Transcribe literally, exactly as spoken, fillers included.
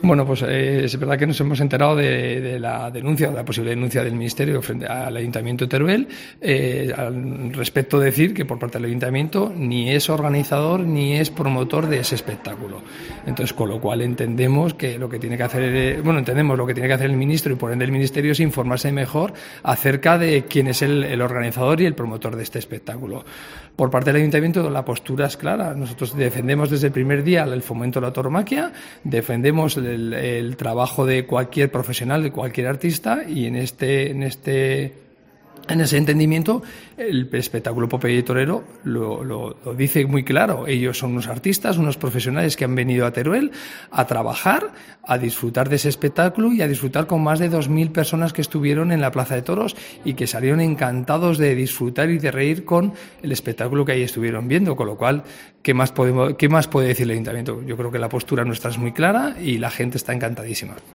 Bueno, pues eh, es verdad que nos hemos enterado de, de la denuncia, de la posible denuncia del Ministerio frente al Ayuntamiento de Teruel. Eh, al respecto, decir que por parte del Ayuntamiento ni es organizador ni es promotor de ese espectáculo. Entonces, con lo cual entendemos que lo que tiene que hacer, eh, bueno, entendemos lo que tiene que hacer el Ministro y por ende el Ministerio es informarse mejor acerca de quién es el, el organizador y el promotor de este espectáculo. Por parte del Ayuntamiento la postura es clara. Nosotros defendemos desde el primer día el fomento de la tauromaquia, defendemos el El, el trabajo de cualquier profesional, de cualquier artista, y en este, en este, en ese entendimiento, el espectáculo Popeye y Torero lo, lo, lo dice muy claro. Ellos son unos artistas, unos profesionales que han venido a Teruel a trabajar, a disfrutar de ese espectáculo y a disfrutar con más de dos mil personas que estuvieron en la Plaza de Toros y que salieron encantados de disfrutar y de reír con el espectáculo que ahí estuvieron viendo. Con lo cual, ¿qué más podemos, qué más puede decir el Ayuntamiento? Yo creo que la postura nuestra es muy clara y la gente está encantadísima.